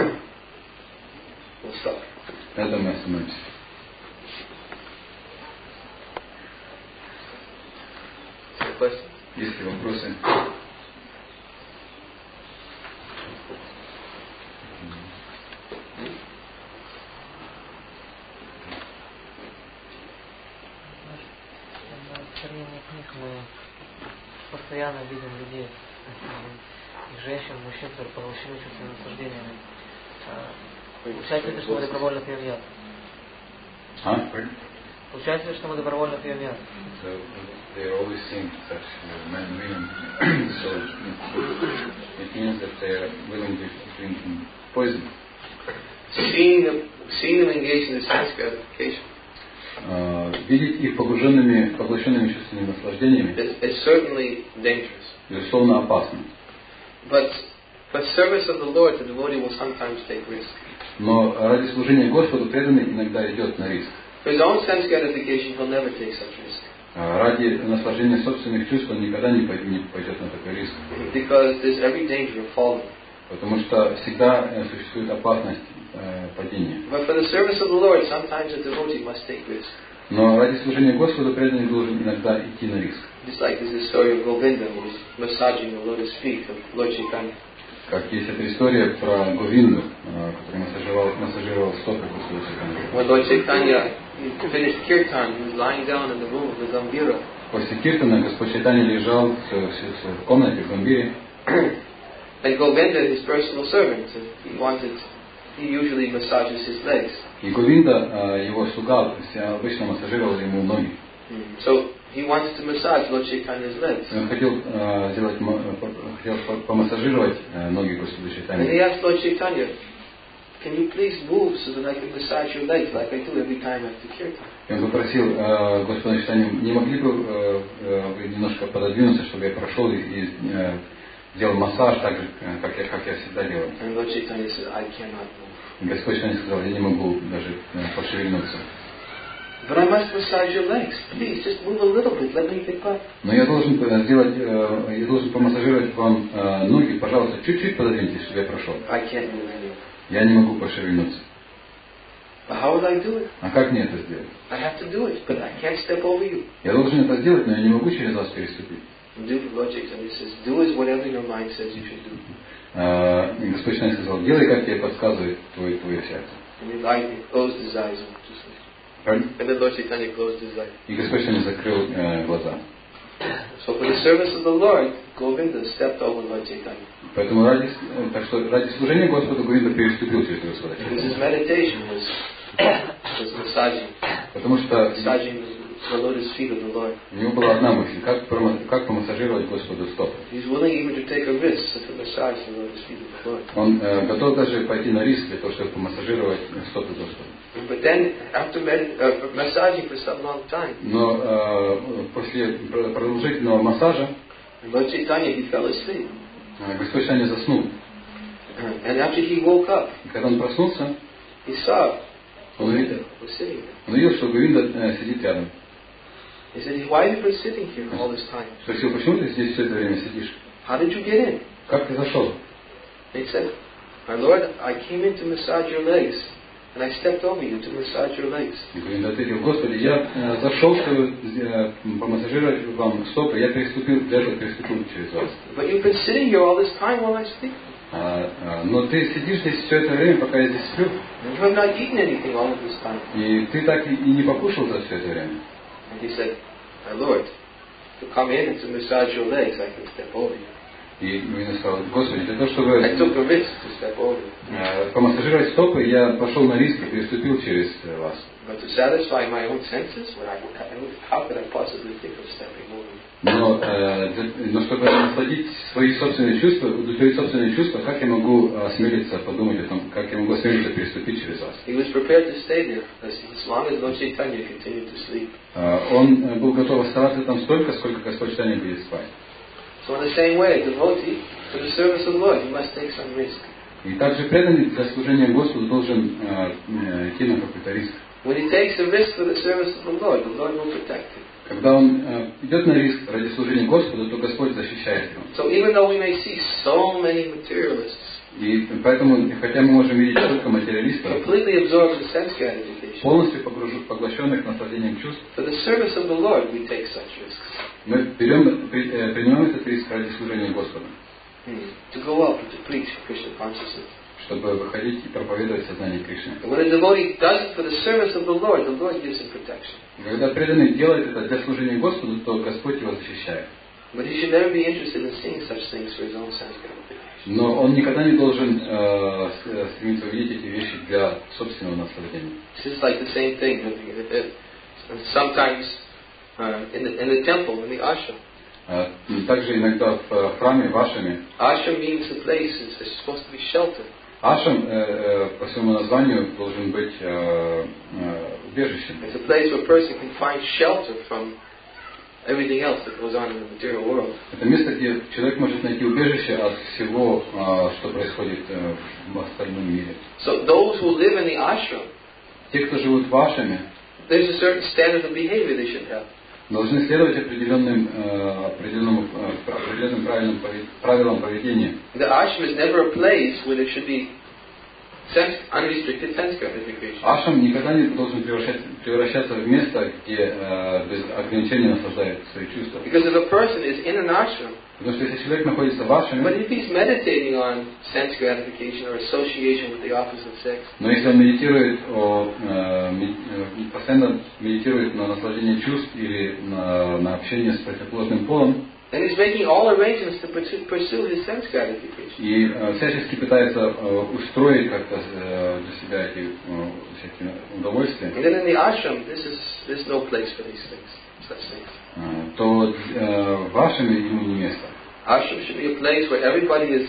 we'll stop. Это мы остановимся. Есть ли вопросы? Мы постоянно видим людей, и женщин, мужчин, которые получили чувственное наслаждение. Получается ли, что мы добровольно пьем яд? А? Получается ли, что мы добровольно пьем яд? So they always think such uh, men and women, so it means that they are willing to drink poison. Seeing them, seeing them engaged in the sense gratification, Uh, видеть их погруженными, поглощенными чувственными наслаждениями, it's, it's certainly dangerous. безусловно, опасно. But for service of the Lord, the devotee will sometimes take risk. Но ради служения Господу преданный иногда идет на риск. For his own sense gratification, he'll never take such risk. Uh, ради наслаждения собственных чувств он никогда не пойдет, не пойдет на такой риск. Because there's every danger of falling. Потому что всегда э, существует опасность э, падения. But for the service of the Lord, sometimes a devotee must take risk. Но ради служения Господу преданный должен иногда идти на риск. Just like there's the story of Govinda who was massaging the lotus feet of Lord Chaitanya. Как есть эта история про Говинду, э, который массажировал, массажировал стопы Господа Чайтаньи. When Lord Chaitanya finished kirtan, he was lying down in the room of the Gambhira. После киртана Господь Чайтанья лежал в, в, в комнате в Гамбире. And Govinda, his personal servant, he wanted, he usually massages his legs. И Говинда, его слуга, обычно массажировал ему ноги. So he wanted to massage Lord Chaitanya's legs. Он хотел сделать, хотел помассажировать ноги Господа And Чайтаньи. he asked Lord Chaitanya, can you please move so that I can massage your legs like I do every time after kirtan? И он попросил Господа Чайтаньи, не могли бы вы немножко пододвинуться, чтобы я прошел и, и делал массаж так же, как я, как я всегда делаю. And Lord Chaitanya said, I cannot move. И Господь Чайтанья сказал, я не могу даже пошевельнуться. But I must massage your legs. Please, just move a little bit. Let me get up. Но я должен сделать, я должен помассажировать вам ноги, пожалуйста, чуть-чуть пододвиньтесь, чтобы я прошел. I can't move anymore. Я не могу пошевельнуться. But how will I do it? А как мне это сделать? I have to do it, but I can't step over you. Я должен это сделать, но я не могу через вас переступить. Do Lord Chaitanya says, do as whatever your mind says you should do. И Господь Чайтанья сказал, делай, как тебе подсказывает твое, твое сердце. And he lied, he closed his eyes and just like. And then Lord Chaitanya closed his eyes. И Господь Чайтанья закрыл э, глаза. So for the service of the Lord, Govinda stepped over Lord Chaitanya. Поэтому ради, так что ради служения Господу Говинда переступил через Господа Because Чайтанья. his meditation was, was massaging. Потому что Massaging the lotus feet of the Lord. У него была одна мысль, как, прома- как помассажировать Господу стопы. He's willing even to take a risk to massage the lotus feet of the Lord. Он э, готов даже пойти на риск для того, чтобы помассажировать стопы Господа. But then, after med- uh, massaging for some long time, Но э, после продолжительного массажа Lord Chaitanya, he fell asleep. э, Господь Чайтанья заснул. And after he woke up, И когда он проснулся, he saw он увидел, was sitting there. он увидел, что Говинда э, сидит рядом. He said, "Why have you been sitting here all this time? Спросил, почему ты здесь все это время сидишь? How did you get in?" Как ты зашел? They said, "My Lord, I came in to massage your legs, and I stepped over you to massage your legs." И Говинда ответил, Господи, я э, зашел, чтобы э, помассажировать вам стопы, я переступил, для этого переступил через вас. But you've been sitting here all this time while I sleep. А, а, но ты сидишь здесь все это время, пока я здесь сплю, And you have not eaten anything all of this time. и ты так и, и не покушал за все это время. And he said, "My Lord, to come in and to massage your legs, I can step over you. И Говинда сказал, Господи, для того, I чтобы took a risk to step over you. э, помассажировать стопы, я пошел на риск и переступил через э, вас. But to satisfy my own senses, what I, how could I possibly think of stepping over you?" Но, э, для- но чтобы насладить свои собственные чувства, удовлетворить собственные чувства, как я могу осмелиться подумать о том, как я могу осмелиться переступить через вас? He was prepared to stay there as, as long as Lord Chaitanya continued to sleep. Э, Он э, был готов оставаться там столько, сколько Господь Чайтанья будет спать. So in the same way, a devotee, for the service of the Lord, he must take some risk. И также преданный для служения Господу должен э, э, идти на какой-то риск. When he takes a risk for the service of the Lord, the Lord will protect him. Когда он э, идет на риск ради служения Господу, то Господь защищает его. So even though we may see so many materialists И поэтому, хотя мы можем видеть только материалистов, completely absorbed in sense gratification, полностью погруж- поглощенных наслаждением чувств, for the service of the Lord, we take such risks. мы берем, при- э, принимаем этот риск ради служения Господу, Hmm. To go up and to preach Krishna consciousness. чтобы выходить и проповедовать сознание Кришны. And when a devotee does it for the service of the Lord, the Lord gives him protection. Когда преданный делает это для служения Господу, то Господь его защищает. But he should never be interested in seeing such things for his own sense gratification. Но он никогда не должен э, с- стремиться увидеть эти вещи для собственного наслаждения. This is like the same thing. And sometimes uh, in, the, in the temple, in the ashram. Э, Также иногда в э, храме, в ашраме, Ashram means a place that's that's supposed to be sheltered. ашрам э, э, по своему названию должен быть э, э, убежищем. It's a place where a person can find shelter from everything else that goes on in the material world. Это место, где человек может найти убежище от всего, э, что происходит э, в остальном мире. So those who live in the ashram, Те, кто живут в ашраме, there's a certain standard of behavior they should have. должны следовать определенным, э, определенным, э, определенным правильным пове- правилам поведения. The ashram is never a place where there should be sense, unrestricted sense gratification. Ашрам никогда не должен превращаться, превращаться в место, где э, без ограничений наслаждают свои чувства. Because if a person is in an ashram, Потому что если человек находится в ашраме, but if he's meditating on sense gratification or association with the opposite sex, но если он медитирует, о, э, ми- э, постоянно медитирует на наслаждение чувств или на, на общение с противоположным полом, and he's making all arrangements to pursue, pursue his sense gratification, и э, всячески пытается э, устроить как-то э, для себя эти э, всякие удовольствия, and then in the ashram, this is there's no place for these things, such things. э, то э, в ашраме ему не место. Ashram should be a place where everybody is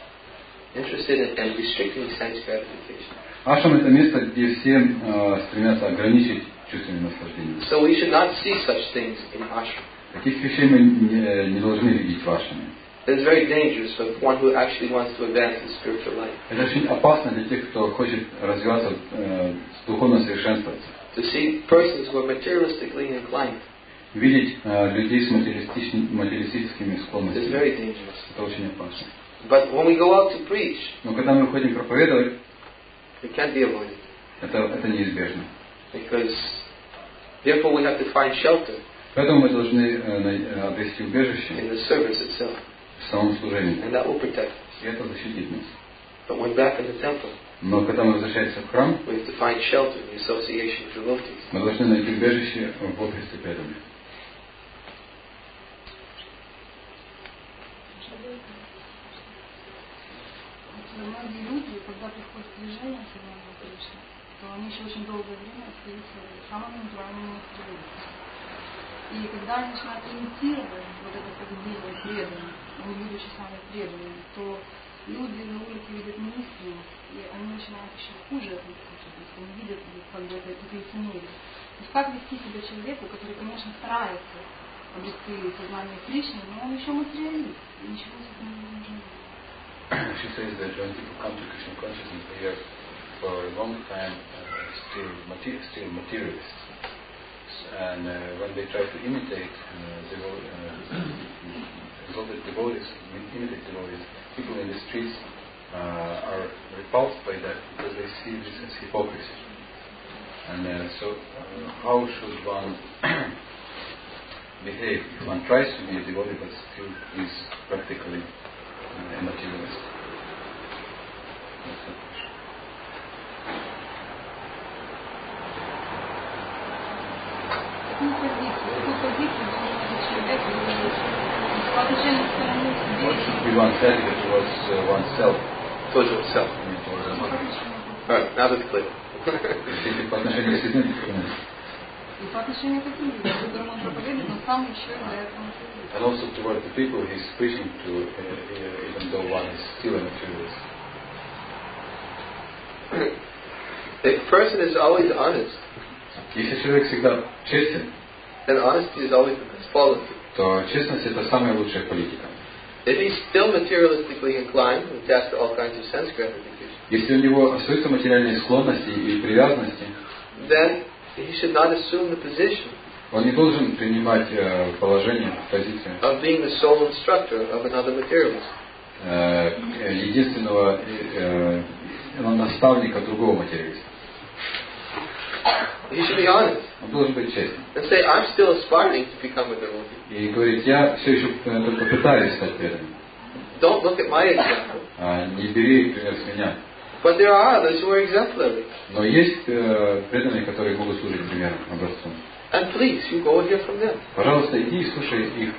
interested in, in restricting sense gratification. Ашрам это место, где все э, стремятся ограничить чувственные наслаждения. So we should not see such things in ashram. Таких вещей мы не, не должны видеть в ашраме. It is very dangerous for one who actually wants to advance in spiritual life. Это очень опасно для тех, кто хочет развиваться, э, духовно совершенствоваться. To see persons who are materialistically inclined Видеть э, людей с материалистични- материалистическими is склонностями. very dangerous. Это очень опасно. But when we go out to preach, Но когда мы выходим проповедовать, it can't be avoided. это, это неизбежно. Because therefore we have to find shelter Поэтому мы должны э, най- э, обрести убежище in the service itself. в самом служении. And that will protect us. И это защитит нас. But when back in the temple, Но когда мы возвращаемся в храм, we have to find shelter in the association with devotees. мы должны найти убежище в обществе преданных. Многие люди, когда приходят к движению Шримана Кришны, то они еще очень долгое время остаются самыми натуральными материалистами. И когда они начинают имитировать вот это поведение преданных, не будучи сами преданными, то люди на улице видят неискренность, и они начинают еще хуже относиться, то есть они видят как бы это, это лицемерие. То есть как вести себя человеку, который, конечно, старается обрести сознание Кришны, но он еще материалист, и ничего с этим не нужно делать. She says that when people come to Krishna consciousness, they are for a long time uh, still, mater- still materialists. And uh, when they try to imitate uh, devo- uh, exalted devotees, imitate devotees, people in the streets uh, are repulsed by that because they see this as hypocrisy. And uh, so, uh, how should one behave if one tries to be a devotee but still is practically uh, a materialist? That's the question. Какую позицию? Какую позицию должен человек занять? По отношению к самому себе? What should be one's attitude towards uh, oneself? Towards yourself. I mean, towards oneself. Alright, now that's clear. Если по отношению к себе, И по отношению к этим людям, которым он проповедует, но сам еще является материалистом. and also towards the people he's preaching to, uh, uh, even though one is still a materialist. If a person is always honest, Если человек всегда честен, then honesty is always the best policy. то честность это самая лучшая политика. If he's still materialistically inclined, attached to all kinds of sense gratification, Если у него остаются материальные склонности и привязанности, then he should not assume the position он не должен принимать э, положение, позицию of being the sole instructor of another materialist. э, единственного э, э, наставника другого материалиста. He should be honest Он должен быть честным. and say, I'm still aspiring to become a devotee. И говорит, я все еще э, только пытаюсь стать преданным. Don't look at my example. А не бери пример с меня. But there are others who are exemplary. Но есть э, преданные, которые могут служить примером, образцом. And please, you go and hear from them. Пожалуйста, иди и слушай их.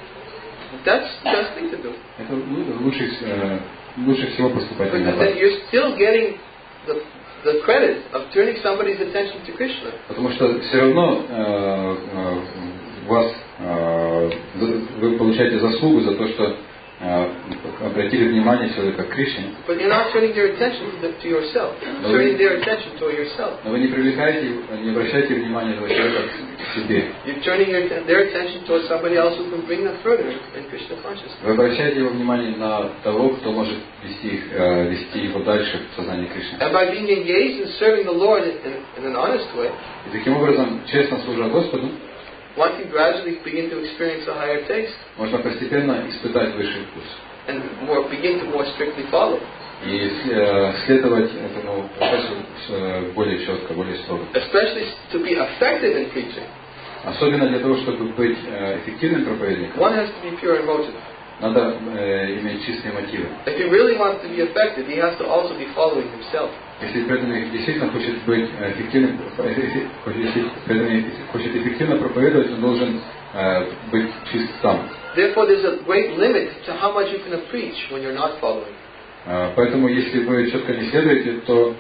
That's the best thing to do. Это лучше, э, лучше всего поступать But именно then так. you're still getting the, the credit of turning somebody's attention to Krishna. Потому что все равно э, э, вас, э, вы получаете заслугу за то, что э, обратили внимание человека к Кришне. But you're not turning their attention to, to yourself. You're turning their attention to yourself. Но вы не привлекаете, не обращаете внимания этого человека к себе. You're turning your, their attention towards somebody else who can bring them further in Krishna consciousness. Вы обращаете его внимание на того, кто может вести, их, э, вести его дальше в сознание Кришны. And by being engaged in serving the Lord in, in, in an honest way, И таким образом, честно служа Господу, one can gradually begin to experience a higher taste можно постепенно испытать высший вкус. and more, begin to more strictly follow. И э, следовать этому процессу э, более четко, более строго. Especially to be effective in preaching, Особенно для того, чтобы быть э, эффективным проповедником, one has to be pure in motive. надо э, иметь чистые мотивы. If he really wants to be effective, he has to also be following himself. Если преданный действительно хочет быть эффективным, если преданный хочет эффективно проповедовать, он должен э, быть чист сам. Therefore, there's a great limit to how much you can preach when you're not following. Э, поэтому, если вы четко не следуете, то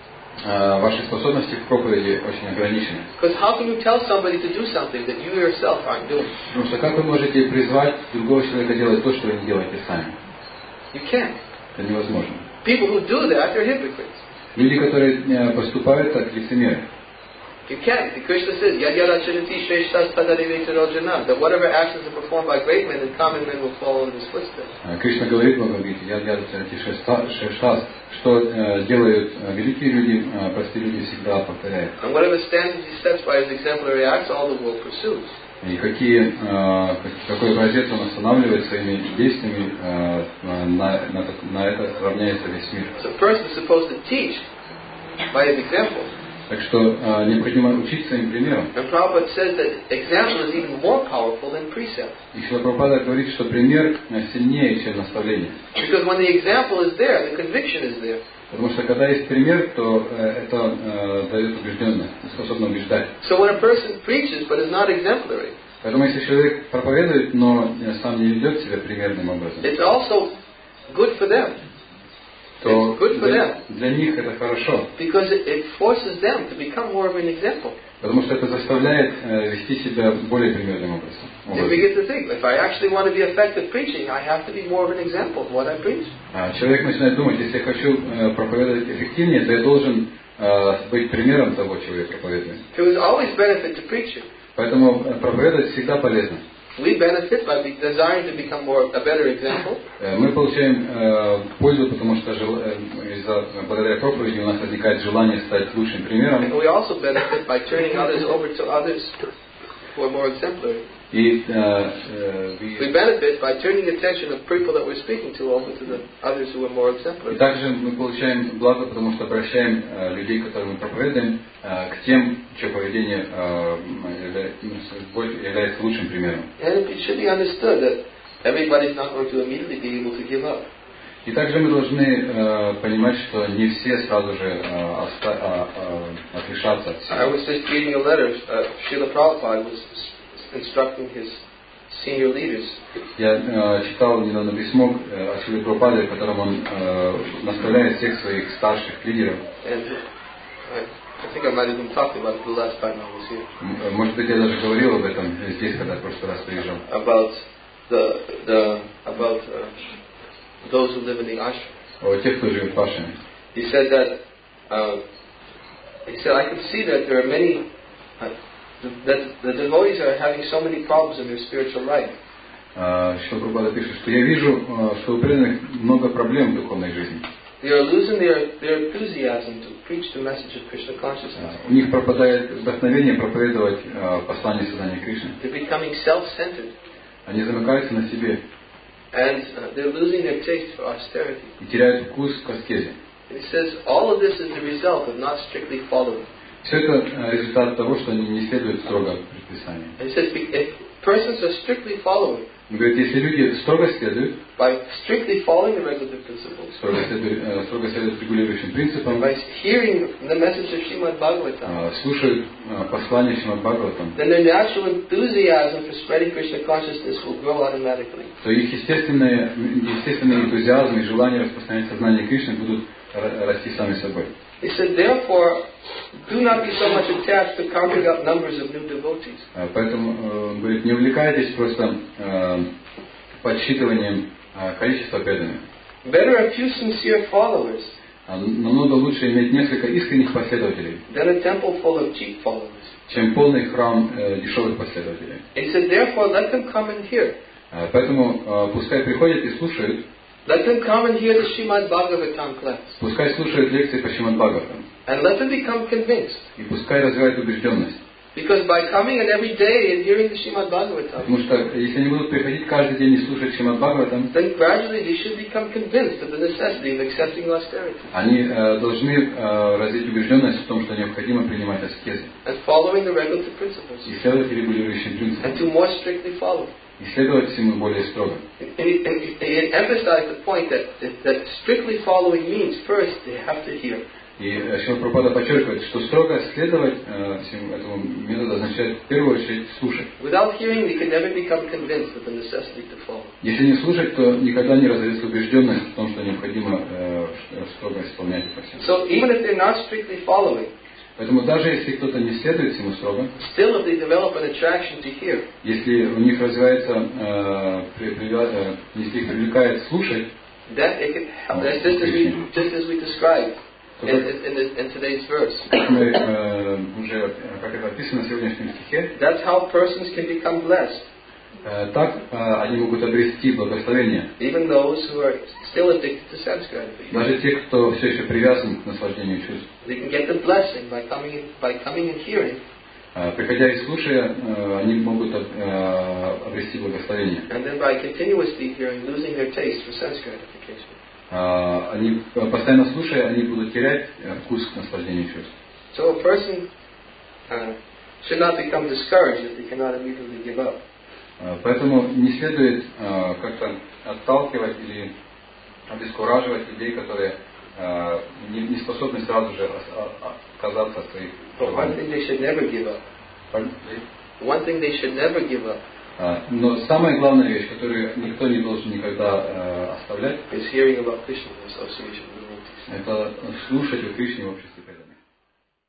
э, ваши способности к проповеди очень ограничены. Because how can you tell somebody to do something that you yourself aren't doing? Потому что как вы можете призвать другого человека делать то, что вы не делаете сами? You can't. Это невозможно. People who do that, they're hypocrites. Люди, которые э, поступают так, лицемеры. You can't. Krishna says, Yad yad acharati shreshtas tadariveta rojana, that whatever actions are performed by great men, then common men will follow in his footsteps. Кришна говорит в Бхагавадгите, «Я дьяду шештас», что э, делают э, великие люди, э, простые люди всегда повторяют. And whatever standards he sets by his exemplary acts, all the world pursues. И какие, э, какой образец он останавливает своими действиями, э, на, на, на это равняется весь мир. So a person is supposed to teach by his example. Так что э, необходимо учить своим примером. And Prabhupada says that example is even more powerful than precept. И Шрила Прабхупада говорит, что пример сильнее, чем наставление. Because when the example is there, the conviction is there. Потому что когда есть пример, то э, это э, дает убежденность, способно убеждать. So when a person preaches but is not exemplary, Поэтому если человек проповедует, но сам не ведет себя примерным образом, it's also good for them. то It's good for them. Для них это хорошо. Because it, it forces them to become more of an example. Потому что это заставляет э, вести себя более примерным образом. They begin to think, if I actually want to be effective preaching, I have to be more of an example of what I preach. А человек начинает думать, если я хочу э, проповедовать эффективнее, то я должен э, быть примером того, чего я проповедую. There was always benefit to preaching. Поэтому проповедовать всегда полезно. We benefit by be desiring to become more a better example. Мы получаем э, пользу, потому что жел, э, из-за, благодаря проповеди у нас возникает желание стать лучшим примером. And we also benefit by turning others over to others who are more exemplary. И э, э, we benefit by turning the attention of people that we're speaking to over to the others who are more exemplary. И также мы получаем благо, потому что обращаем э, людей, которые мы проповедуем, э, к тем, чье поведение э, является, является лучшим примером. And it should be understood that everybody's not going to immediately be able to give up. И также мы должны э, понимать, что не все сразу же э, оста- а, а, отрешатся от всего. I was just reading a letter. Uh, Srila Prabhupada was instructing his senior leaders. Я э, читал недавно письмо э, от Шрилы Прабхупады, в котором он э, наставляет всех своих старших лидеров. And I, I think I might have been talking about it the last time I was here. Может быть, я даже говорил об этом здесь, когда в прошлый раз приезжал. About the the about uh, those who live in the ashram. О тех, кто живет в ашраме. He said that uh, he said I can see that there are many. Uh, that the devotees are having so many problems in their spiritual life. Шрила Прабхупада пишет, что я вижу, что у преданных много проблем в духовной жизни. They are losing their their enthusiasm to preach the message of Krishna consciousness. У них пропадает вдохновение проповедовать послание сознания Кришны. They're becoming self-centered. Они замыкаются на себе. And uh, they're losing their taste for austerity. И теряют вкус к аскезе. And he says all of this is the result of not strictly following. Все это результат того, что они не следуют строго предписаниям. And he says if persons are strictly following, он говорит, если люди строго следуют, by strictly following the regulative principles, строго следуют, строго следуют регулирующим принципам, by hearing the message of Srimad Bhagavatam, слушают послание Шримад Бхагаватам, then their natural enthusiasm for spreading Krishna consciousness will grow automatically. То их естественные, естественный энтузиазм и желание распространять сознание Кришны будут расти сами собой. He said, therefore, do not be so much attached to counting up numbers of new devotees. Поэтому, он говорит, не увлекайтесь просто э, подсчитыванием э, количества преданных. Better a few sincere followers. Намного лучше иметь несколько искренних последователей, than a temple full of cheap followers. чем полный храм э, дешевых последователей. He said, therefore, let them come and hear. Поэтому э, пускай приходят и слушают. Let them come and hear the Srimad Bhagavatam class. Пускай слушают лекции по Шримад Бхагаватам. And let them become convinced. И пускай развивают убежденность. Because by coming in every day and hearing the Srimad Bhagavatam, потому что если они будут приходить каждый день и слушать Шримад Бхагаватам, then gradually they should become convinced of the necessity of accepting austerity. Они э, должны э, развить убежденность в том, что необходимо принимать аскезы. And following the regulative principles. И следовать регулирующим принципам. And to more strictly follow. И следовать всему более строго. He emphasized the point that, that strictly following means first they have to hear. И Шрила Прабхупада подчеркивает, что строго следовать э, всему этому методу означает в первую очередь слушать. Without hearing, we can never become convinced of the necessity to follow. Если не слушать, то никогда не развится убежденность в том, что необходимо э, строго исполнять это все. So even if they're not strictly following, поэтому даже если кто-то не следует всему строго, still if they develop an attraction to hear, если у них развивается, э, при, при, э, если их привлекает слушать, that it can help. That's just as we just as we described in, in, in, in today's verse. Мы э, уже, как это описано в сегодняшнем стихе, that's how persons can become blessed. э, так э, они могут обрести благословение. Even those who are still addicted to sense gratification. Даже те, кто все еще привязан к наслаждению чувств. They can get the blessing by coming in, by coming and hearing. Приходя и слушая, они могут обрести благословение. And then by continuously hearing, losing their taste for sense gratification. Они, постоянно слушая, они будут терять вкус к наслаждению чувств. So a person uh, should not become discouraged if they cannot immediately give up. Поэтому не следует как-то отталкивать или обескураживать людей, которые не способны сразу же отказаться от своих. But one thing they should never give up. One thing they should never give up. Но самая главная вещь, которую никто не должен никогда оставлять, is hearing about Krishna and association with Это слушать о Кришне в обществе